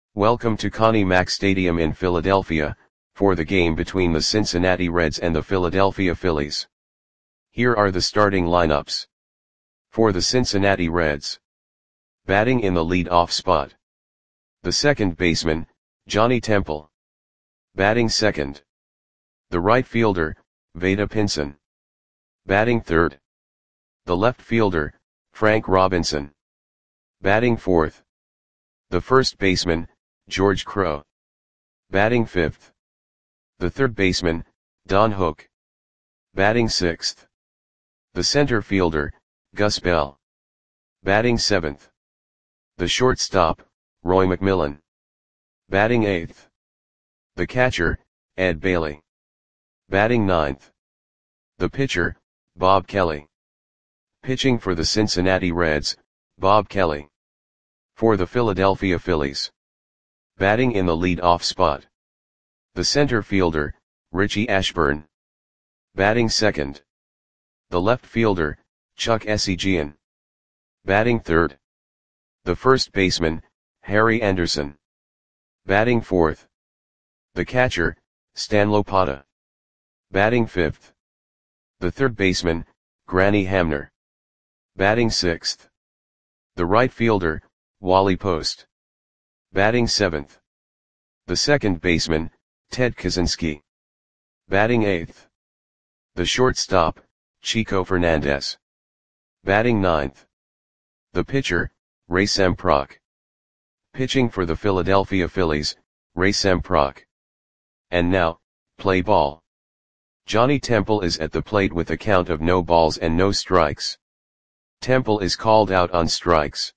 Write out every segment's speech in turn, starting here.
Welcome to Connie Mack Stadium in Philadelphia, for the game between the Cincinnati Reds and the Philadelphia Phillies. Here are the starting lineups. For the Cincinnati Reds. Batting in the lead-off spot. The second baseman, Johnny Temple. Batting second. The right fielder, Vada Pinson. Batting third. The left fielder, Frank Robinson. Batting fourth. The first baseman, George Crowe. Batting fifth. The third baseman, Don Hook. Batting sixth. The center fielder, Gus Bell. Batting seventh. The shortstop, Roy McMillan. Batting eighth. The catcher, Ed Bailey. Batting ninth. The pitcher, Bob Kelly. Pitching for the Cincinnati Reds, Bob Kelly. For the Philadelphia Phillies. Batting in the lead-off spot. The center fielder, Richie Ashburn. Batting second. The left fielder, Chuck Essegian. Batting third. The first baseman, Harry Anderson. Batting fourth. The catcher, Stan Lopata. Batting fifth. The third baseman, Granny Hamner. Batting sixth. The right fielder, Wally Post. Batting seventh. The second baseman, Ted Kaczynski. Batting eighth. The shortstop, Chico Fernandez. Batting ninth. The pitcher, Ray Samprock. Pitching for the Philadelphia Phillies, Ray Samprock. And now, play ball. Johnny Temple is at the plate with a count of no balls and no strikes. Temple is called out on strikes.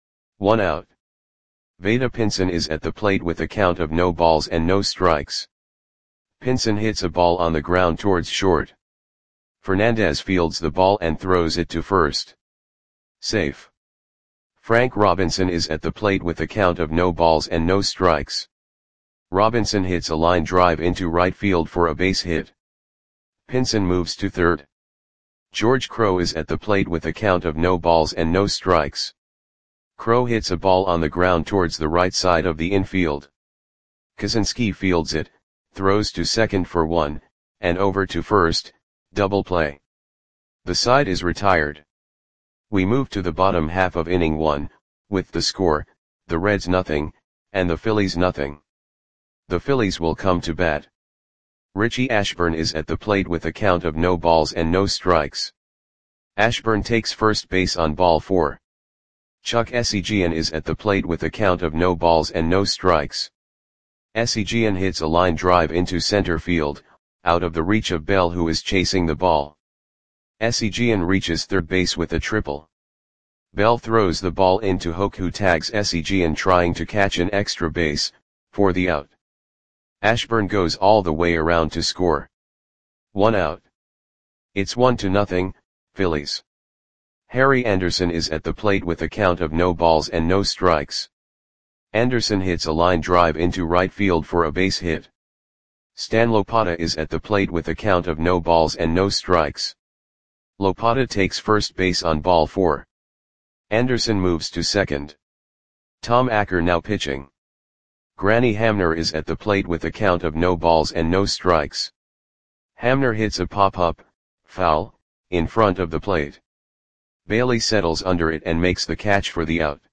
1 out. Vada Pinson is at the plate with a count of no balls and no strikes. Pinson hits a ball on the ground towards short. Fernandez fields the ball and throws it to first. Safe. Frank Robinson is at the plate with a count of no balls and no strikes. Robinson hits a line drive into right field for a base hit. Pinson moves to third. George Crowe is at the plate with a count of no balls and no strikes. Crowe hits a ball on the ground towards the right side of the infield. Kaczynski fields it, throws to second for 1, and over to first, double play. The side is retired. We move to the bottom half of inning 1, with the score, the Reds nothing, and the Phillies nothing. The Phillies will come to bat. Richie Ashburn is at the plate with a count of no balls and no strikes. Ashburn takes first base on ball 4. Chuck Essegian is at the plate with a count of no balls and no strikes. Essegian hits a line drive into center field, out of the reach of Bell, who is chasing the ball. Essegian reaches third base with a triple. Bell throws the ball into Hook, who tags Essegian trying to catch an extra base, for the out. Ashburn goes all the way around to score. 1 out. It's 1-0, Phillies. Harry Anderson is at the plate with a count of no balls and no strikes. Anderson hits a line drive into right field for a base hit. Stan Lopata is at the plate with a count of no balls and no strikes. Lopata takes first base on ball 4. Anderson moves to second. Tom Acker now pitching. Granny Hamner is at the plate with a count of no balls and no strikes. Hamner hits a pop-up, foul, in front of the plate. Bailey settles under it and makes the catch for the out.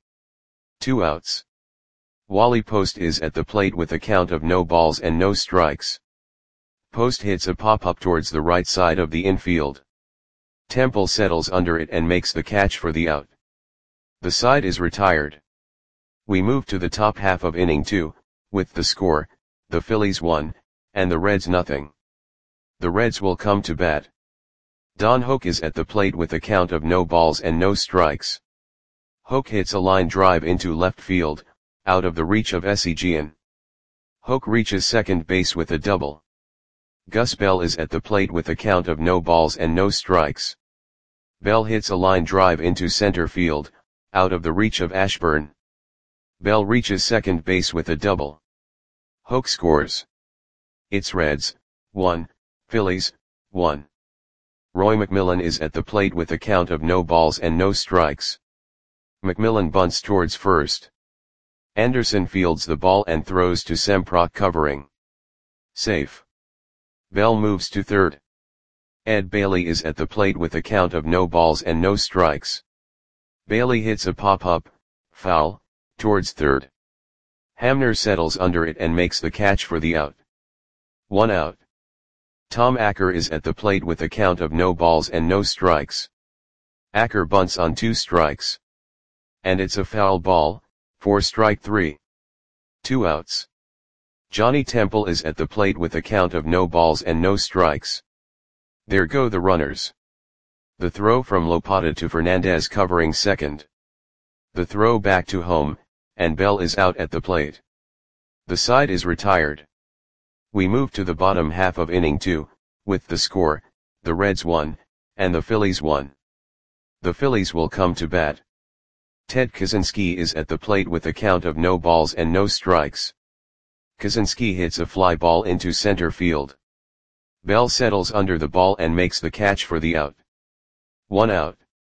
2 outs. Wally Post is at the plate with a count of no balls and no strikes. Post hits a pop-up towards the right side of the infield. Temple settles under it and makes the catch for the out. The side is retired. We move to the top half of inning 2, with the score, the Phillies 1, and the Reds nothing. The Reds will come to bat. Don Hook is at the plate with a count of no balls and no strikes. Hook hits a line drive into left field, out of the reach of Essegian. Hook reaches second base with a double. Gus Bell is at the plate with a count of no balls and no strikes. Bell hits a line drive into center field, out of the reach of Ashburn. Bell reaches second base with a double. Hook scores. It's Reds, 1, Phillies, 1. Roy McMillan is at the plate with a count of no balls and no strikes. McMillan bunts towards first. Anderson fields the ball and throws to Semprock covering. Safe. Bell moves to third. Ed Bailey is at the plate with a count of no balls and no strikes. Bailey hits a pop-up, foul, towards third. Hamner settles under it and makes the catch for the out. 1 out. Tom Acker is at the plate with a count of no balls and no strikes. Acker bunts on 2 strikes. And it's a foul ball, for strike 3. 2 outs. Johnny Temple is at the plate with a count of no balls and no strikes. There go the runners. The throw from Lopata to Fernandez covering second. The throw back to home, and Bell is out at the plate. The side is retired. We move to the bottom half of inning 2, with the score, the Reds 1, and the Phillies 1. The Phillies will come to bat. Ted Kaczynski is at the plate with a count of no balls and no strikes. Kaczynski hits a fly ball into center field. Bell settles under the ball and makes the catch for the out. 1 out.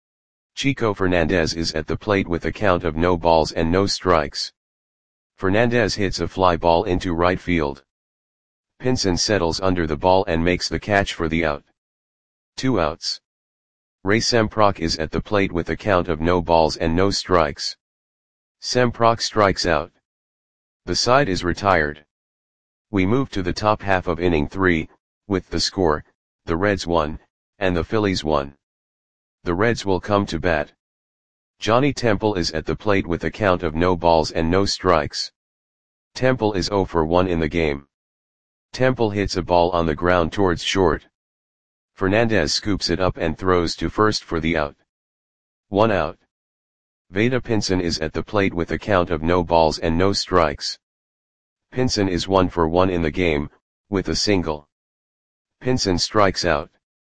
Chico Fernandez is at the plate with a count of no balls and no strikes. Fernandez hits a fly ball into right field. Pinson settles under the ball and makes the catch for the out. 2 outs. Ray Semprock is at the plate with a count of no balls and no strikes. Semprock strikes out. The side is retired. We move to the top half of inning 3, with the score, the Reds 1, and the Phillies 1. The Reds will come to bat. Johnny Temple is at the plate with a count of no balls and no strikes. Temple is 0 for 1 in the game. Temple hits a ball on the ground towards short. Fernandez scoops it up and throws to first for the out. 1 out. Vada Pinson is at the plate with a count of no balls and no strikes. Pinson is 1 for 1 in the game, with a single. Pinson strikes out.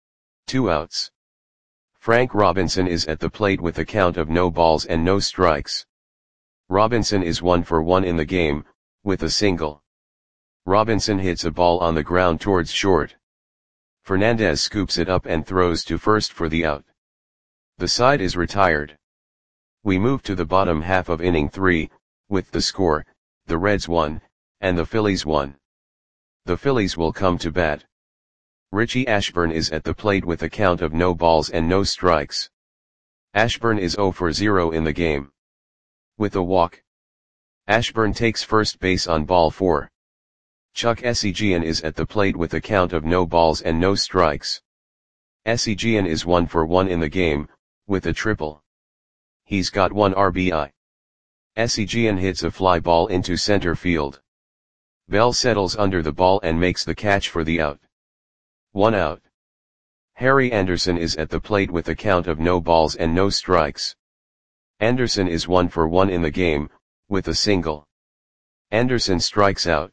2 outs. Frank Robinson is at the plate with a count of no balls and no strikes. Robinson is 1 for 1 in the game, with a single. Robinson hits a ball on the ground towards short. Fernandez scoops it up and throws to first for the out. The side is retired. We move to the bottom half of inning 3, with the score, the Reds 1, and the Phillies 1. The Phillies will come to bat. Richie Ashburn is at the plate with a count of no balls and no strikes. Ashburn is 0 for 0 in the game. With a walk. Ashburn takes first base on ball 4. Chuck Esigian is at the plate with a count of no balls and no strikes. Esigian is 1 for 1 in the game, with a triple. He's got 1 RBI. Esigian hits a fly ball into center field. Bell settles under the ball and makes the catch for the out. 1 out. Harry Anderson is at the plate with a count of no balls and no strikes. Anderson is 1 for 1 in the game, with a single. Anderson strikes out.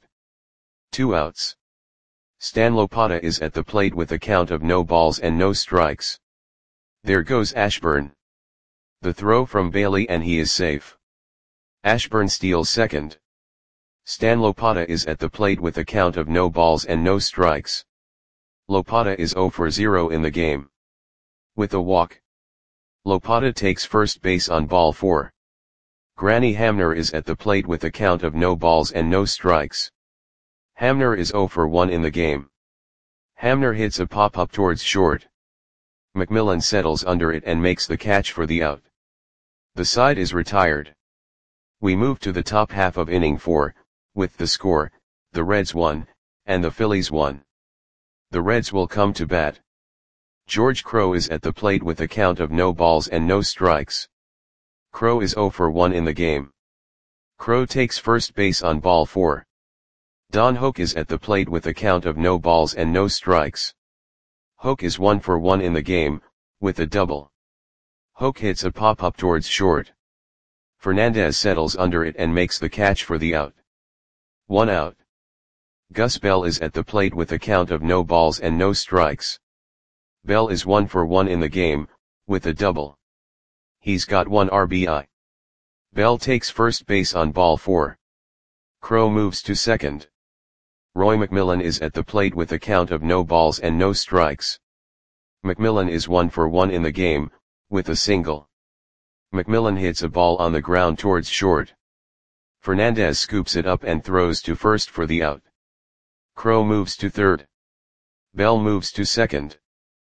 2 outs. Stan Lopata is at the plate with a count of no balls and no strikes. There goes Ashburn. The throw from Bailey and he is safe. Ashburn steals second. Stan Lopata is at the plate with a count of no balls and no strikes. Lopata is 0 for 0 in the game. With a walk. Lopata takes first base on ball 4. Granny Hamner is at the plate with a count of no balls and no strikes. Hamner is 0 for 1 in the game. Hamner hits a pop-up towards short. McMillan settles under it and makes the catch for the out. The side is retired. We move to the top half of inning 4, with the score, the Reds 1, and the Phillies 1. The Reds will come to bat. George Crowe is at the plate with a count of no balls and no strikes. Crowe is 0 for 1 in the game. Crowe takes first base on ball 4. Don Hoke is at the plate with a count of no balls and no strikes. Hoke is 1 for 1 in the game, with a double. Hoke hits a pop-up towards short. Fernandez settles under it and makes the catch for the out. 1 out. Gus Bell is at the plate with a count of no balls and no strikes. Bell is 1 for 1 in the game, with a double. He's got 1 RBI. Bell takes first base on ball 4. Crowe moves to second. Roy McMillan is at the plate with a count of no balls and no strikes. McMillan is 1 for 1 in the game, with a single. McMillan hits a ball on the ground towards short. Fernandez scoops it up and throws to first for the out. Crowe moves to third. Bell moves to second.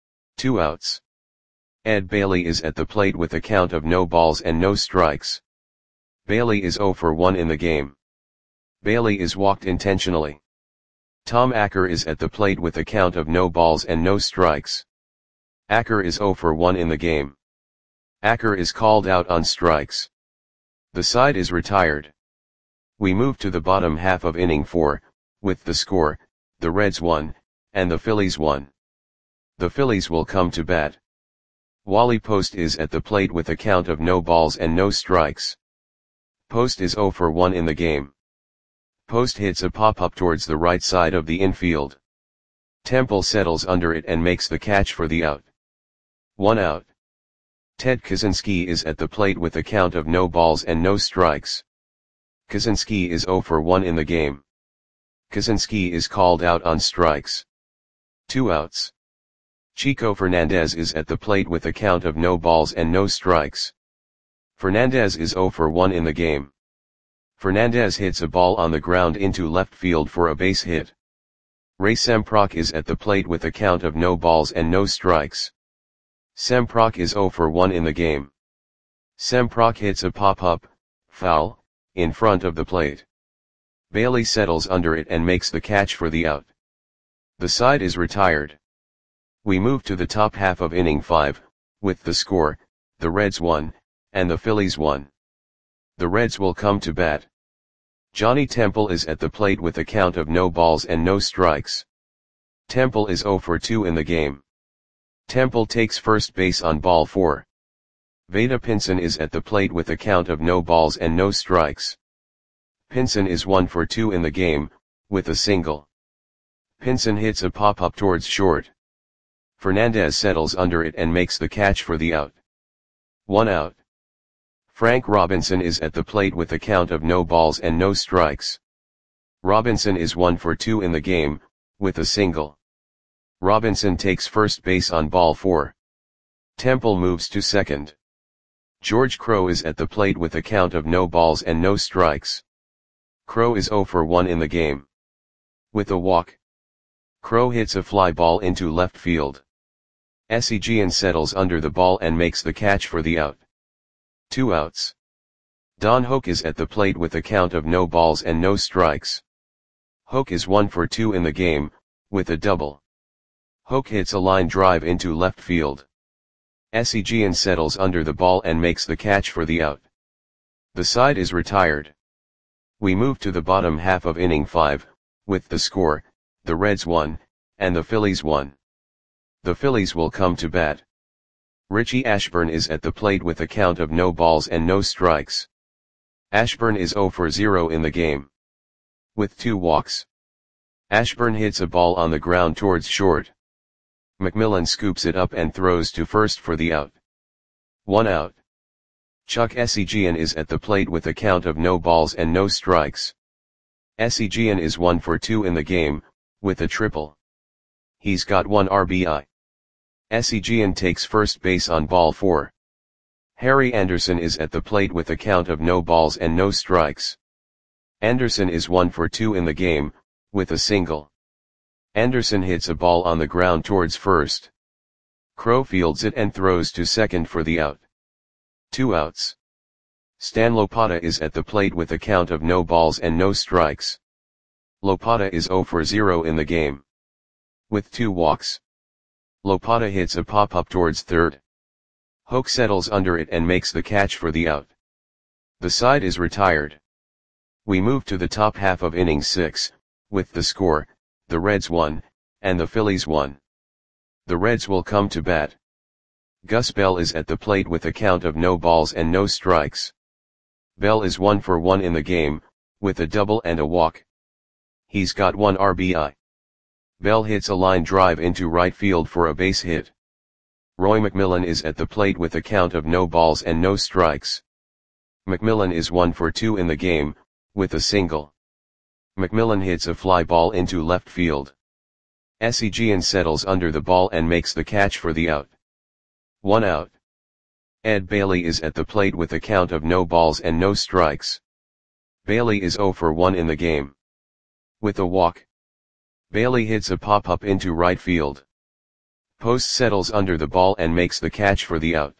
2 outs. Ed Bailey is at the plate with a count of no balls and no strikes. Bailey is 0 for 1 in the game. Bailey is walked intentionally. Tom Acker is at the plate with a count of no balls and no strikes. Acker is 0 for 1 in the game. Acker is called out on strikes. The side is retired. We move to the bottom half of inning 4, with the score, the Reds 1, and the Phillies 1. The Phillies will come to bat. Wally Post is at the plate with a count of no balls and no strikes. Post is 0 for 1 in the game. Post hits a pop-up towards the right side of the infield. Temple settles under it and makes the catch for the out. 1 out. Ted Kaczynski is at the plate with a count of no balls and no strikes. Kaczynski is 0 for 1 in the game. Kaczynski is called out on strikes. 2 outs. Chico Fernandez is at the plate with a count of no balls and no strikes. Fernandez is 0 for 1 in the game. Fernandez hits a ball on the ground into left field for a base hit. Ray Semprock is at the plate with a count of no balls and no strikes. Semprock is 0 for 1 in the game. Semprock hits a pop-up, foul, in front of the plate. Bailey settles under it and makes the catch for the out. The side is retired. We move to the top half of inning 5, with the score, the Reds 1, and the Phillies 1. The Reds will come to bat. Johnny Temple is at the plate with a count of no balls and no strikes. Temple is 0 for 2 in the game. Temple takes first base on ball 4. Vada Pinson is at the plate with a count of no balls and no strikes. Pinson is 1 for 2 in the game, with a single. Pinson hits a pop-up towards short. Fernandez settles under it and makes the catch for the out. 1 out. Frank Robinson is at the plate with a count of no balls and no strikes. Robinson is 1 for 2 in the game, with a single. Robinson takes first base on ball 4. Temple moves to second. George Crowe is at the plate with a count of no balls and no strikes. Crowe is 0 for 1 in the game. With a walk. Crowe hits a fly ball into left field. Esigian settles under the ball and makes the catch for the out. 2 outs. Don Hoke is at the plate with a count of no balls and no strikes. Hoke is 1 for 2 in the game, with a double. Hoke hits a line drive into left field. Esigian settles under the ball and makes the catch for the out. The side is retired. We move to the bottom half of inning 5, with the score, the Reds 1, and the Phillies 1. The Phillies will come to bat. Richie Ashburn is at the plate with a count of no balls and no strikes. Ashburn is 0 for 0 in the game. With 2 walks. Ashburn hits a ball on the ground towards short. McMillan scoops it up and throws to first for the out. 1 out. Chuck Esigian is at the plate with a count of no balls and no strikes. Esigian is 1 for 2 in the game, with a triple. He's got 1 RBI. Esigian takes first base on ball 4. Harry Anderson is at the plate with a count of no balls and no strikes. Anderson is 1 for 2 in the game, with a single. Anderson hits a ball on the ground towards first. Crowe fields it and throws to second for the out. 2 outs. Stan Lopata is at the plate with a count of no balls and no strikes. Lopata is 0 for 0 in the game. With 2 walks. Lopata hits a pop-up towards third. Hoke settles under it and makes the catch for the out. The side is retired. We move to the top half of inning 6, with the score, the Reds 1, and the Phillies 1. The Reds will come to bat. Gus Bell is at the plate with a count of no balls and no strikes. Bell is 1 for 1 in the game, with a double and a walk. He's got 1 RBI. Bell hits a line drive into right field for a base hit. Roy McMillan is at the plate with a count of no balls and no strikes. McMillan is 1 for 2 in the game, with a single. McMillan hits a fly ball into left field. Esigian settles under the ball and makes the catch for the out. 1 out. Ed Bailey is at the plate with a count of no balls and no strikes. Bailey is 0 for 1 in the game. With a walk, Bailey hits a pop-up into right field. Post settles under the ball and makes the catch for the out.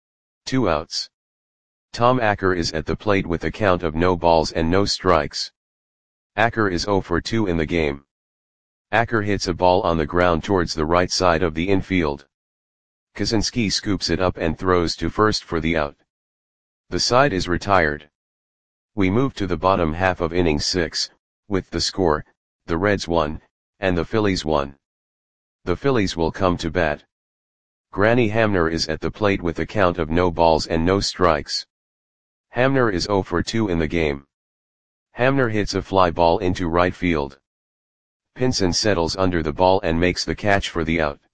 2 outs. Tom Acker is at the plate with a count of no balls and no strikes. Acker is 0 for 2 in the game. Acker hits a ball on the ground towards the right side of the infield. Kaczynski scoops it up and throws to first for the out. The side is retired. We move to the bottom half of inning 6, with the score, the Reds 1, and the Phillies 1. The Phillies will come to bat. Granny Hamner is at the plate with a count of no balls and no strikes. Hamner is 0 for 2 in the game. Hamner hits a fly ball into right field. Pinson settles under the ball and makes the catch for the out.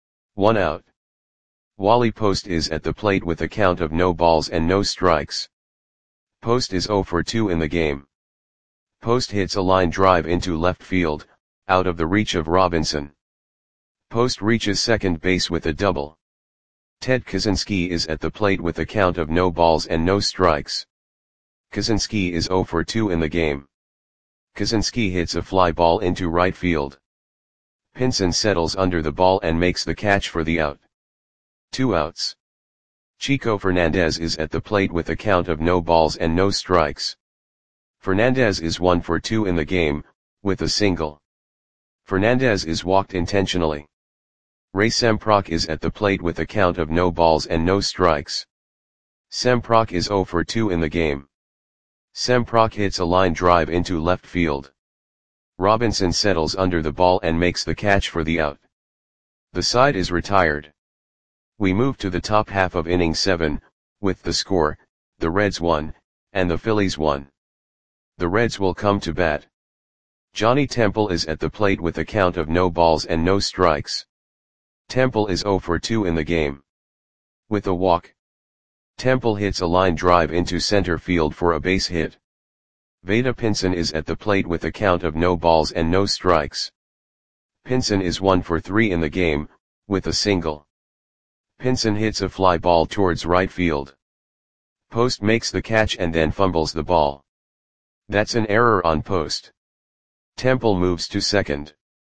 1 out. Wally Post is at the plate with a count of no balls and no strikes. Post is 0 for 2 in the game. Post hits a line drive into left field, out of the reach of Robinson. Post reaches second base with a double. Ted Kaczynski is at the plate with a count of no balls and no strikes. Kaczynski is 0 for 2 in the game. Kaczynski hits a fly ball into right field. Pinson settles under the ball and makes the catch for the out. 2 outs. Chico Fernandez is at the plate with a count of no balls and no strikes. Fernandez is 1 for 2 in the game, with a single. Fernandez is walked intentionally. Ray Semprock is at the plate with a count of no balls and no strikes. Semprock is 0 for 2 in the game. Semprock hits a line drive into left field. Robinson settles under the ball and makes the catch for the out. The side is retired. We move to the top half of inning 7, with the score, the Reds 1, and the Phillies 1. The Reds will come to bat. Johnny Temple is at the plate with a count of no balls and no strikes. Temple is 0 for 2 in the game. With a walk, Temple hits a line drive into center field for a base hit. Vada Pinson is at the plate with a count of no balls and no strikes. Pinson is 1 for 3 in the game, with a single. Pinson hits a fly ball towards right field. Post makes the catch and then fumbles the ball. That's an error on Post. Temple moves to second.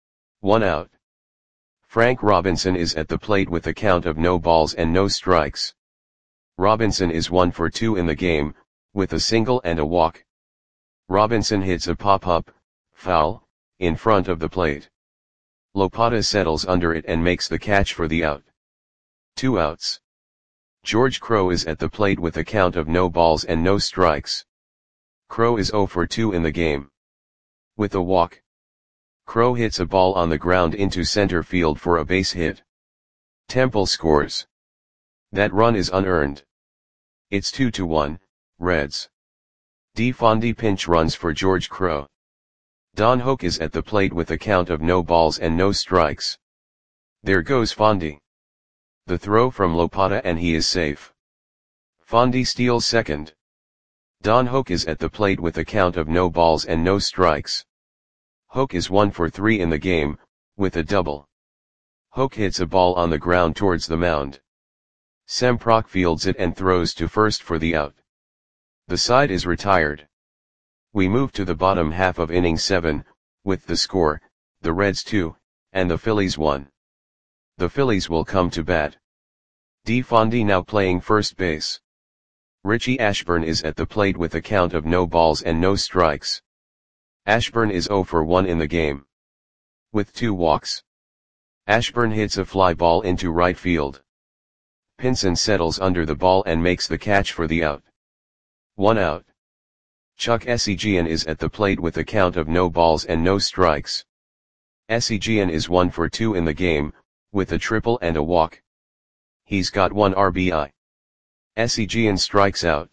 1 out. Frank Robinson is at the plate with a count of no balls and no strikes. Robinson is 1 for 2 in the game, with a single and a walk. Robinson hits a pop-up, foul, in front of the plate. Lopata settles under it and makes the catch for the out. 2 outs. George Crowe is at the plate with a count of no balls and no strikes. Crowe is 0 for 2 in the game. With a walk, Crowe hits a ball on the ground into center field for a base hit. Temple scores. That run is unearned. It's 2-1, Reds. DeFondy pinch runs for George Crowe. Don Hoke is at the plate with a count of no balls and no strikes. There goes Fondy. The throw from Lopata and he is safe. Fondy steals second. Don Hoke is at the plate with a count of no balls and no strikes. Hoke is 1 for 3 in the game, with a double. Hoke hits a ball on the ground towards the mound. Semprock fields it and throws to first for the out. The side is retired. We move to the bottom half of inning 7, with the score, the Reds 2, and the Phillies 1. The Phillies will come to bat. DeFondy now playing first base. Richie Ashburn is at the plate with a count of no balls and no strikes. Ashburn is 0 for 1 in the game. With 2 walks, Ashburn hits a fly ball into right field. Pinson settles under the ball and makes the catch for the out. 1 out. Chuck Esigian is at the plate with a count of no balls and no strikes. Esigian is 1 for 2 in the game, with a triple and a walk. He's got 1 RBI. Esigian strikes out.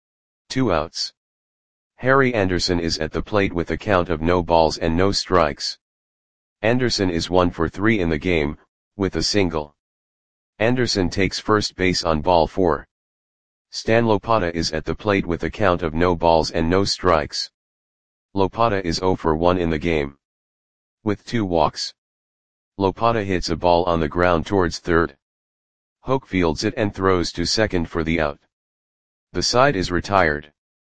2 outs. Harry Anderson is at the plate with a count of no balls and no strikes. Anderson is 1 for 3 in the game, with a single. Anderson takes first base on ball 4. Stan Lopata is at the plate with a count of no balls and no strikes. Lopata is 0 for 1 in the game. With 2 walks, Lopata hits a ball on the ground towards third. Hoke fields it and throws to second for the out. The side is retired.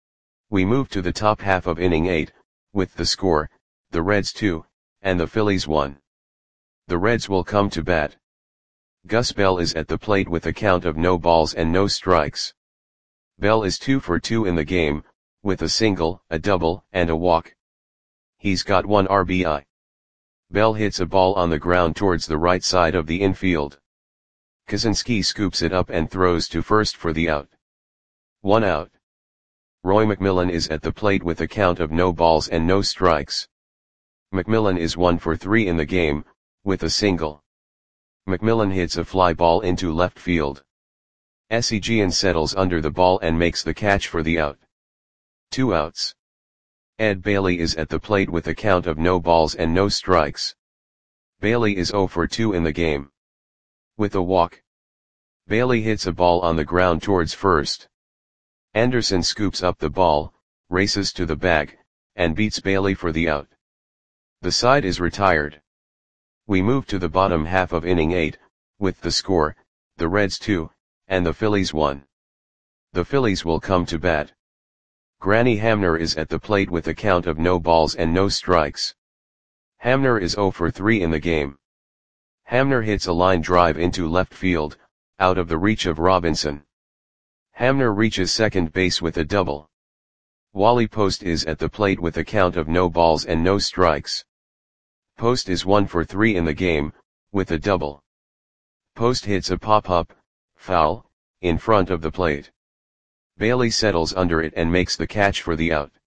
We move to the top half of inning 8, with the score, the Reds 2, and the Phillies 1. The Reds will come to bat. Gus Bell is at the plate with a count of no balls and no strikes. Bell is 2 for 2 in the game, with a single, a double, and a walk. He's got 1 RBI. Bell hits a ball on the ground towards the right side of the infield. Kaczynski scoops it up and throws to first for the out. 1 out. Roy McMillan is at the plate with a count of no balls and no strikes. McMillan is 1 for 3 in the game, with a single. McMillan hits a fly ball into left field. Esigian settles under the ball and makes the catch for the out. 2 outs. Ed Bailey is at the plate with a count of no balls and no strikes. Bailey is 0 for 2 in the game. With a walk. Bailey hits a ball on the ground towards first. Anderson scoops up the ball, races to the bag, and beats Bailey for the out. The side is retired. We move to the bottom half of inning 8, with the score, the Reds 2, and the Phillies 1. The Phillies will come to bat. Granny Hamner is at the plate with a count of no balls and no strikes. Hamner is 0 for 3 in the game. Hamner hits a line drive into left field, out of the reach of Robinson. Hamner reaches second base with a double. Wally Post is at the plate with a count of no balls and no strikes. Post is 1 for 3 in the game, with a double. Post hits a pop-up, foul, in front of the plate. Bailey settles under it and makes the catch for the out.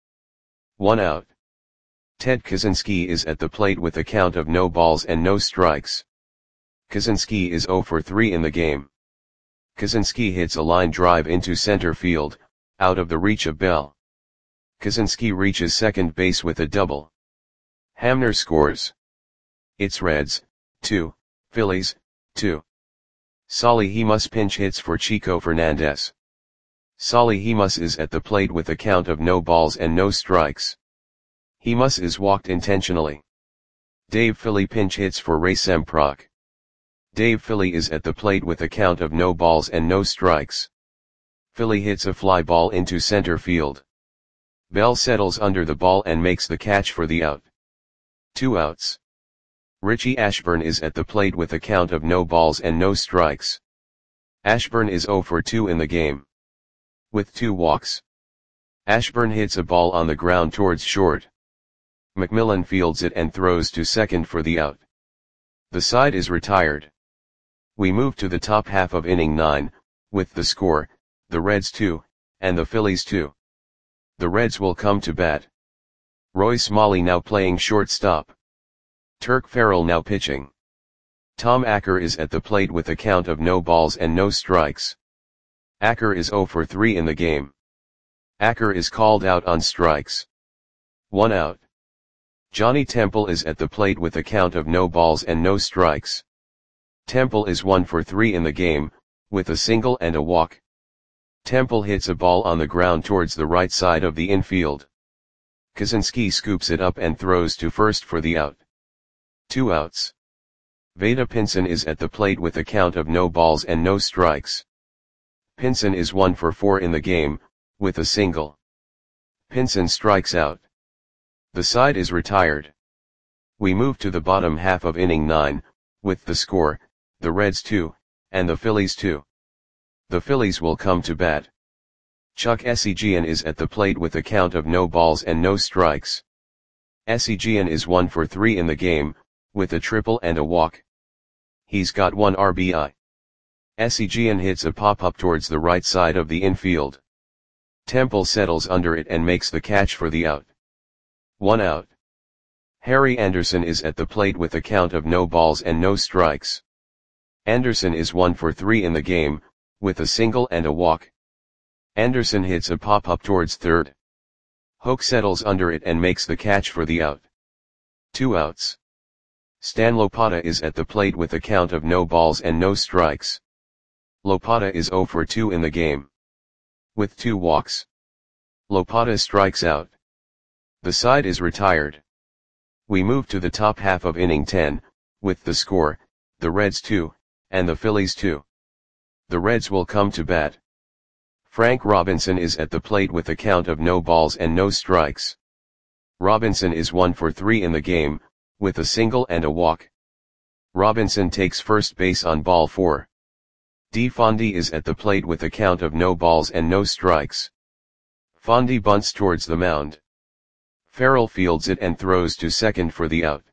1 out. Ted Kaczynski is at the plate with a count of no balls and no strikes. Kaczynski is 0 for 3 in the game. Kaczynski hits a line drive into center field, out of the reach of Bell. Kaczynski reaches second base with a double. Hamner scores. It's Reds, 2, Phillies, 2. Solly Hemus pinch hits for Chico Fernandez. Solly Hemus is at the plate with a count of no balls and no strikes. Hemus is walked intentionally. Dave Philly pinch hits for Ray Semprock. Dave Philly is at the plate with a count of no balls and no strikes. Philly hits a fly ball into center field. Bell settles under the ball and makes the catch for the out. 2 outs. Richie Ashburn is at the plate with a count of no balls and no strikes. Ashburn is 0 for 2 in the game. With 2 walks. Ashburn hits a ball on the ground towards short. McMillan fields it and throws to second for the out. The side is retired. We move to the top half of inning 9, with the score, the Reds 2, and the Phillies 2. The Reds will come to bat. Roy Smalley now playing shortstop. Turk Farrell now pitching. Tom Acker is at the plate with a count of no balls and no strikes. Acker is 0 for 3 in the game. Acker is called out on strikes. 1 out. Johnny Temple is at the plate with a count of no balls and no strikes. Temple is 1 for 3 in the game, with a single and a walk. Temple hits a ball on the ground towards the right side of the infield. Kaczynski scoops it up and throws to first for the out. 2 outs. Vada Pinson is at the plate with a count of no balls and no strikes. Pinson is 1 for 4 in the game, with a single. Pinson strikes out. The side is retired. We move to the bottom half of inning 9, with the score, the Reds 2, and the Phillies 2. The Phillies will come to bat. Chuck Esigian is at the plate with a count of no balls and no strikes. Esigian is 1 for 3 in the game, with a triple and a walk. He's got 1 RBI. Esigian hits a pop-up towards the right side of the infield. Temple settles under it and makes the catch for the out. 1 out. Harry Anderson is at the plate with a count of no balls and no strikes. Anderson is 1 for 3 in the game, with a single and a walk. Anderson hits a pop-up towards third. Hoke settles under it and makes the catch for the out. 2 outs. Stan Lopata is at the plate with a count of no balls and no strikes. Lopata is 0 for 2 in the game. With 2 walks. Lopata strikes out. The side is retired. We move to the top half of inning 10, with the score, the Reds 2, and the Phillies 2. The Reds will come to bat. Frank Robinson is at the plate with a count of no balls and no strikes. Robinson is 1 for 3 in the game, with a single and a walk. Robinson takes first base on ball 4. Fondy is at the plate with a count of no balls and no strikes. Fondy bunts towards the mound. Farrell fields it and throws to second for the out.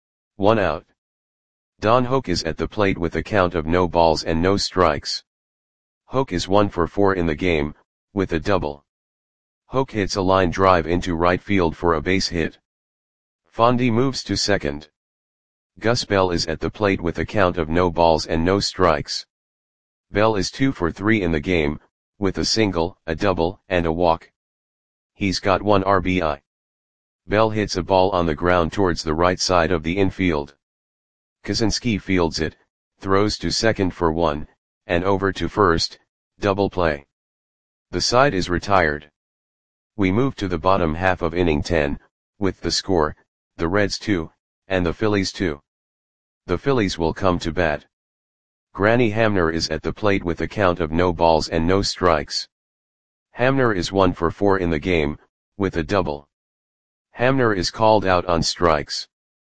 1 out. Don Hoak is at the plate with a count of no balls and no strikes. Hoak is 1 for 4 in the game, with a double. Hoak hits a line drive into right field for a base hit. Fondy moves to second. Gus Bell is at the plate with a count of no balls and no strikes. Bell is 2 for 3 in the game, with a single, a double, and a walk. He's got 1 RBI. Bell hits a ball on the ground towards the right side of the infield. Kaczynski fields it, throws to second for 1, and over to first, double play. The side is retired. We move to the bottom half of inning 10, with the score, the Reds 2, and the Phillies 2. The Phillies will come to bat. Granny Hamner is at the plate with a count of no balls and no strikes. Hamner is 1 for 4 in the game, with a double. Hamner is called out on strikes.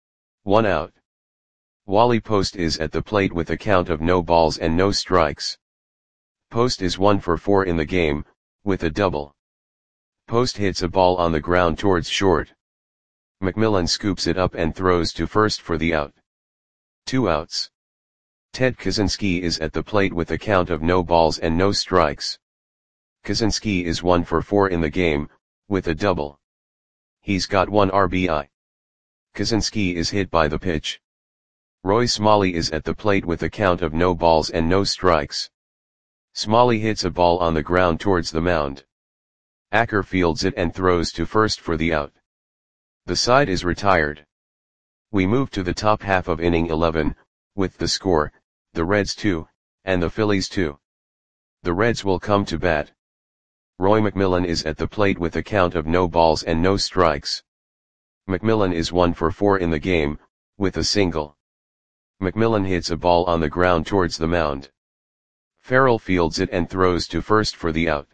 1 out. Wally Post is at the plate with a count of no balls and no strikes. Post is 1 for 4 in the game, with a double. Post hits a ball on the ground towards short. McMillan scoops it up and throws to first for the out. 2 outs. Ted Kaczynski is at the plate with a count of no balls and no strikes. Kaczynski is 1 for 4 in the game, with a double. He's got 1 RBI. Kaczynski is hit by the pitch. Roy Smalley is at the plate with a count of no balls and no strikes. Smalley hits a ball on the ground towards the mound. Acker fields it and throws to first for the out. The side is retired. We move to the top half of inning 11, with the score, the Reds 2, and the Phillies 2. The Reds will come to bat. Roy McMillan is at the plate with a count of no balls and no strikes. McMillan is 1 for 4 in the game, with a single. McMillan hits a ball on the ground towards the mound. Farrell fields it and throws to first for the out.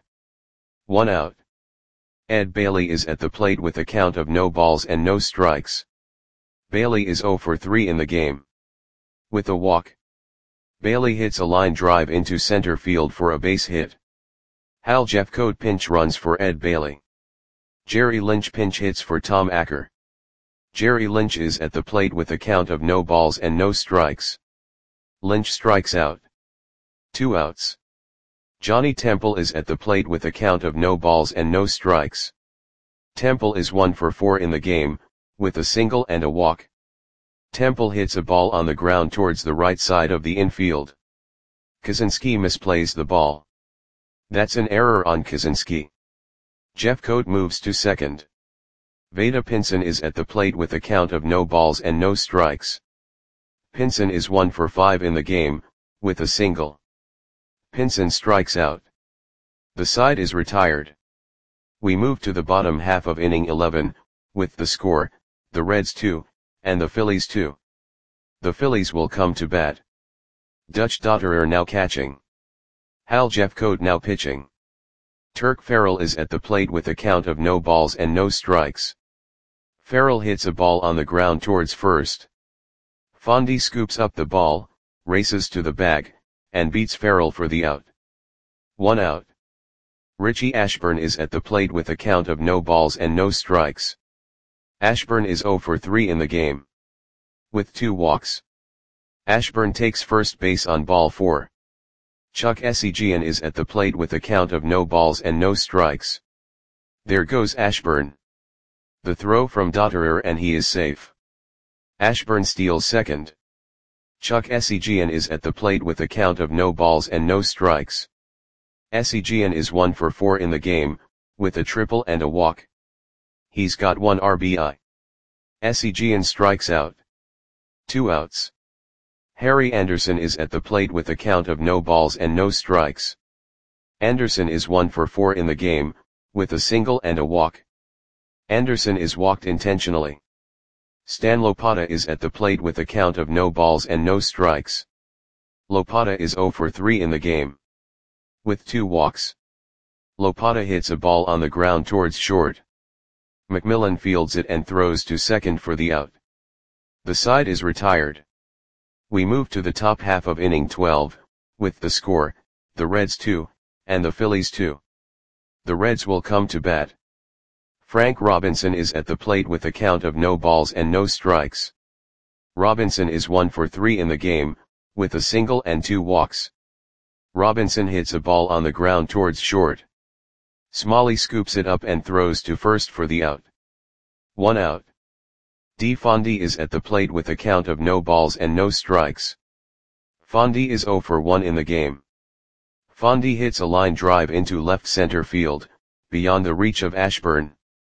1 out. Ed Bailey is at the plate with a count of no balls and no strikes. Bailey is 0 for 3 in the game. With a walk. Bailey hits a line drive into center field for a base hit. Hal Jeffcoat pinch runs for Ed Bailey. Jerry Lynch pinch hits for Tom Acker. Jerry Lynch is at the plate with a count of no balls and no strikes. Lynch strikes out. 2 outs. Johnny Temple is at the plate with a count of no balls and no strikes. Temple is 1 for 4 in the game, with a single and a walk. Temple hits a ball on the ground towards the right side of the infield. Kaczynski misplays the ball. That's an error on Kaczynski. Jeffcoat moves to second. Vada Pinson is at the plate with a count of no balls and no strikes. Pinson is 1 for 5 in the game, with a single. Pinson strikes out. The side is retired. We move to the bottom half of inning 11, with the score, the Reds 2, and the Phillies 2. The Phillies will come to bat. Dutch Dotterer now catching. Hal Jeffcoat now pitching. Turk Farrell is at the plate with a count of no balls and no strikes. Farrell hits a ball on the ground towards first. Fondy scoops up the ball, races to the bag, and beats Farrell for the out. 1 out. Richie Ashburn is at the plate with a count of no balls and no strikes. Ashburn is 0 for 3 in the game. With 2 walks. Ashburn takes first base on ball 4. Chuck Esigian is at the plate with a count of no balls and no strikes. There goes Ashburn. The throw from Dotterer and he is safe. Ashburn steals second. Chuck Esigian is at the plate with a count of no balls and no strikes. Esigian is 1 for 4 in the game, with a triple and a walk. He's got 1 RBI. Esigian strikes out. 2 outs. Harry Anderson is at the plate with a count of no balls and no strikes. Anderson is 1 for 4 in the game, with a single and a walk. Anderson is walked intentionally. Stan Lopata is at the plate with a count of no balls and no strikes. Lopata is 0 for 3 in the game. With 2 walks. Lopata hits a ball on the ground towards short. McMillan fields it and throws to second for the out. The side is retired. We move to the top half of inning 12, with the score, the Reds 2, and the Phillies 2. The Reds will come to bat. Frank Robinson is at the plate with a count of no balls and no strikes. Robinson is 1 for 3 in the game, with a single and 2 walks. Robinson hits a ball on the ground towards short. Smalley scoops it up and throws to first for the out. 1 out. D. Fondy is at the plate with a count of no balls and no strikes. Fondy is 0 for 1 in the game. Fondy hits a line drive into left center field, beyond the reach of Ashburn.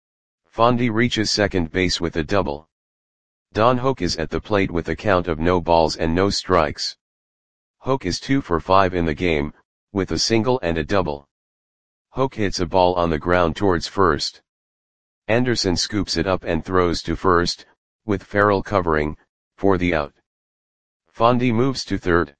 Fondy reaches second base with a double. Don Hoke is at the plate with a count of no balls and no strikes. Hoke is 2 for 5 in the game, with a single and a double. Hoke hits a ball on the ground towards first. Anderson scoops it up and throws to first, with Farrell covering, for the out. Fondy moves to third.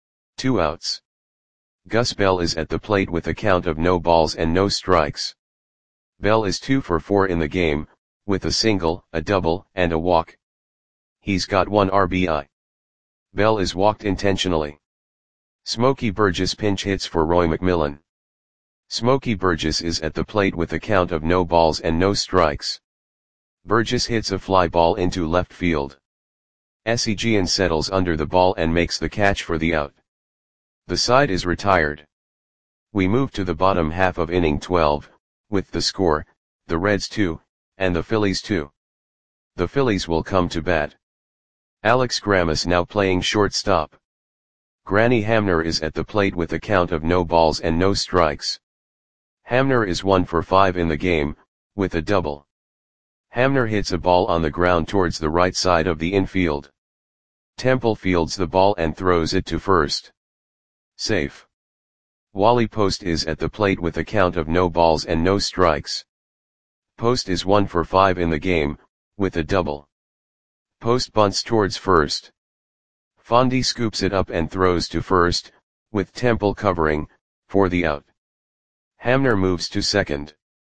2 outs. Gus Bell is at the plate with a count of no balls and no strikes. Bell is 2 for 4 in the game, with a single, a double, and a walk. He's got 1 RBI. Bell is walked intentionally. Smokey Burgess pinch hits for Roy McMillan. Smokey Burgess is at the plate with a count of no balls and no strikes. Burgess hits a fly ball into left field. Esigian settles under the ball and makes the catch for the out. The side is retired. We move to the bottom half of inning 12, with the score, the Reds 2, and the Phillies 2. The Phillies will come to bat. Alex Grammas now playing shortstop. Granny Hamner is at the plate with a count of no balls and no strikes. Hamner is 1 for 5 in the game, with a double. Hamner hits a ball on the ground towards the right side of the infield. Temple fields the ball and throws it to first. Safe. Wally Post is at the plate with a count of no balls and no strikes. Post is 1 for 5 in the game, with a double. Post bunts towards first. Fondy scoops it up and throws to first, with Temple covering, for the out. Hamner moves to second.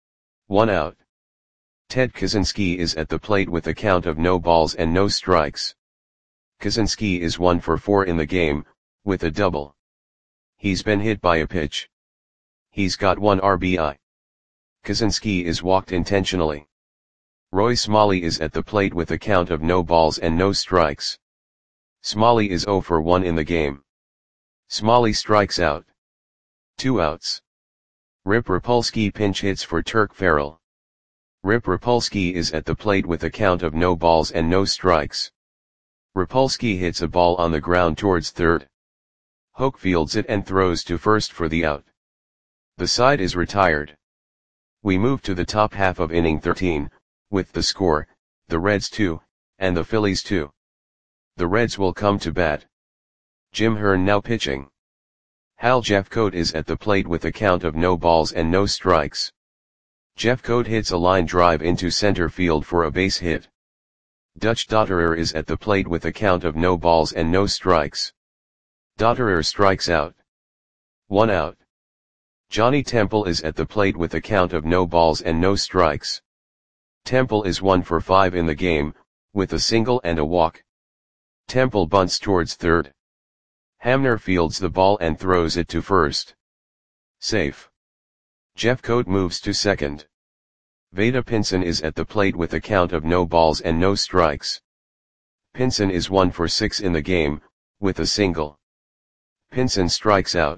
1 out. Ted Kaczynski is at the plate with a count of no balls and no strikes. Kaczynski is 1 for 4 in the game, with a double. He's been hit by a pitch. He's got 1 RBI. Kaczynski is walked intentionally. Roy Smalley is at the plate with a count of no balls and no strikes. Smalley is 0 for 1 in the game. Smalley strikes out. 2 outs. Rip Rapolsky pinch hits for Turk Farrell. Rip Rapolsky is at the plate with a count of no balls and no strikes. Rapolsky hits a ball on the ground towards third. Hoke fields it and throws to first for the out. The side is retired. We move to the top half of inning 13, with the score, the Reds 2, and the Phillies 2. The Reds will come to bat. Jim Hearn now pitching. Hal Jeffcoat is at the plate with a count of no balls and no strikes. Jeffcoat hits a line drive into center field for a base hit. Dutch Dotterer is at the plate with a count of no balls and no strikes. Dotterer strikes out. 1 out. Johnny Temple is at the plate with a count of no balls and no strikes. Temple is 1 for 5 in the game, with a single and a walk. Temple bunts towards third. Hamner fields the ball and throws it to first. Safe. Jeffcoat moves to second. Vada Pinson is at the plate with a count of no balls and no strikes. Pinson is 1 for 6 in the game, with a single. Pinson strikes out.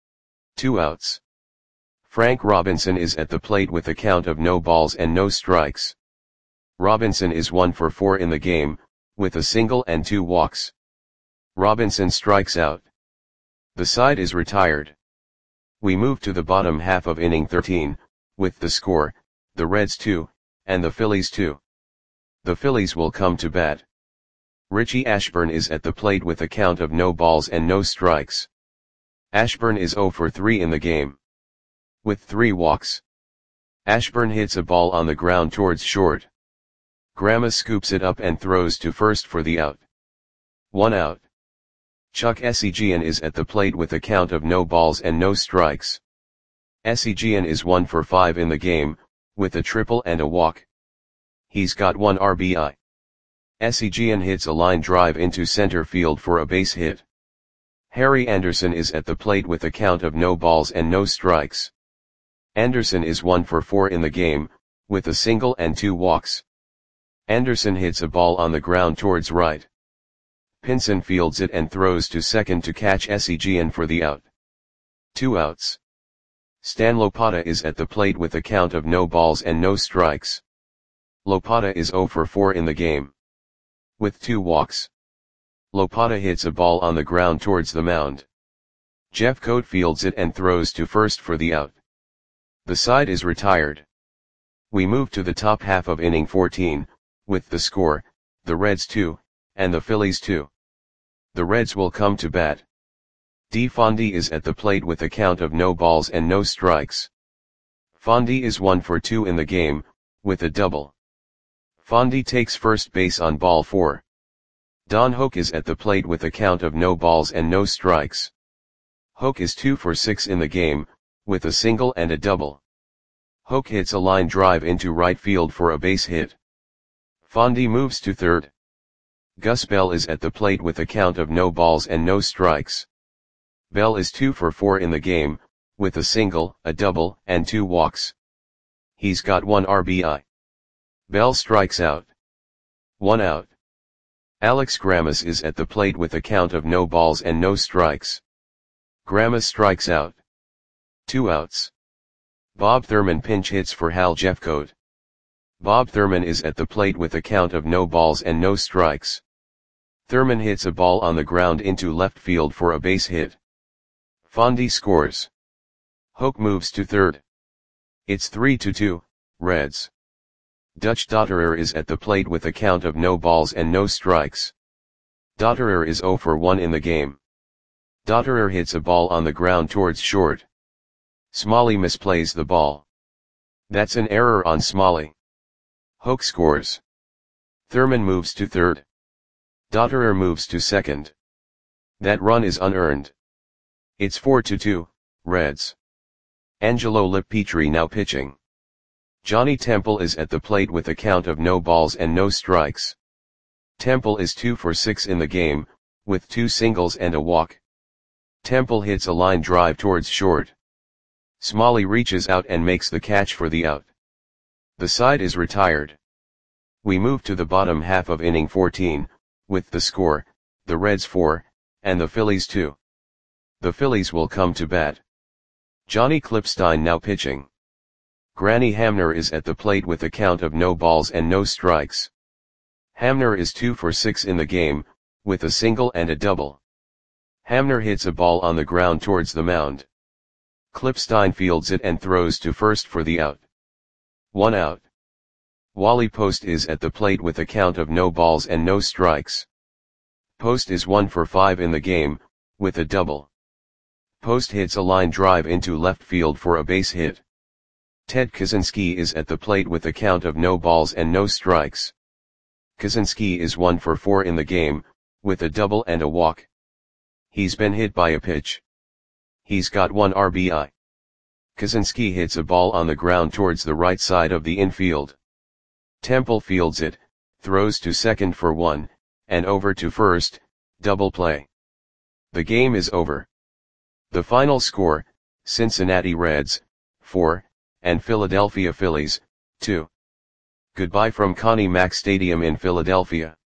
2 outs. Frank Robinson is at the plate with a count of no balls and no strikes. Robinson is 1 for 4 in the game, with a single and 2 walks. Robinson strikes out. The side is retired. We move to the bottom half of inning 13, with the score, the Reds 2, and the Phillies 2. The Phillies will come to bat. Richie Ashburn is at the plate with a count of no balls and no strikes. Ashburn is 0 for 3 in the game. With 3 walks. Ashburn hits a ball on the ground towards short. Grammas scoops it up and throws to first for the out. 1 out. Chuck Esigian is at the plate with a count of no balls and no strikes. Seguin is 1 for 5 in the game, with a triple and a walk. He's got 1 RBI. Seguin hits a line drive into center field for a base hit. Harry Anderson is at the plate with a count of no balls and no strikes. Anderson is 1 for 4 in the game, with a single and 2 walks. Anderson hits a ball on the ground towards right. Pinson fields it and throws to second to catch Seguin for the out. 2 outs. Stan Lopata is at the plate with a count of no balls and no strikes. Lopata is 0 for 4 in the game, with 2 walks. Lopata hits a ball on the ground towards the mound. Jeffcoat fields it and throws to first for the out. The side is retired. We move to the top half of inning 14, with the score, the Reds 2, and the Phillies 2. The Reds will come to bat. D. Fondy is at the plate with a count of no balls and no strikes. Fondy is 1 for 2 in the game, with a double. Fondy takes first base on ball 4. Don Hoak is at the plate with a count of no balls and no strikes. Hoak is 2 for 6 in the game, with a single and a double. Hoak hits a line drive into right field for a base hit. Fondy moves to third. Gus Bell is at the plate with a count of no balls and no strikes. Bell is 2 for 4 in the game, with a single, a double, and 2 walks. He's got 1 RBI. Bell strikes out. 1 out. Alex Grammas is at the plate with a count of no balls and no strikes. Grammas strikes out. 2 outs. Bob Thurman pinch hits for Hal Jeffcoat. Bob Thurman is at the plate with a count of no balls and no strikes. Thurman hits a ball on the ground into left field for a base hit. Fondy scores. Hoak moves to third. It's 3-2, Reds. Dutch Dotterer is at the plate with a count of no balls and no strikes. Dotterer is 0 for 1 in the game. Dotterer hits a ball on the ground towards short. Smalley misplays the ball. That's an error on Smalley. Hoak scores. Thurman moves to third. Dotterer moves to second. That run is unearned. It's 4-2, Reds. Angelo Lippietri now pitching. Johnny Temple is at the plate with a count of no balls and no strikes. Temple is 2 for 6 in the game, with 2 singles and a walk. Temple hits a line drive towards short. Smalley reaches out and makes the catch for the out. The side is retired. We move to the bottom half of inning 14, with the score, the Reds 4, and the Phillies 2. The Phillies will come to bat. Johnny Klipstein now pitching. Granny Hamner is at the plate with a count of no balls and no strikes. Hamner is 2 for 6 in the game, with a single and a double. Hamner hits a ball on the ground towards the mound. Klipstein fields it and throws to first for the out. 1 out. Wally Post is at the plate with a count of no balls and no strikes. Post is 1 for 5 in the game, with a double. Post hits a line drive into left field for a base hit. Ted Kaczynski is at the plate with a count of no balls and no strikes. Kaczynski is 1 for 4 in the game, with a double and a walk. He's been hit by a pitch. He's got 1 RBI. Kaczynski hits a ball on the ground towards the right side of the infield. Temple fields it, throws to second for 1, and over to first, double play. The game is over. The final score, Cincinnati Reds, 4, and Philadelphia Phillies, 2. Goodbye from Connie Mack Stadium in Philadelphia.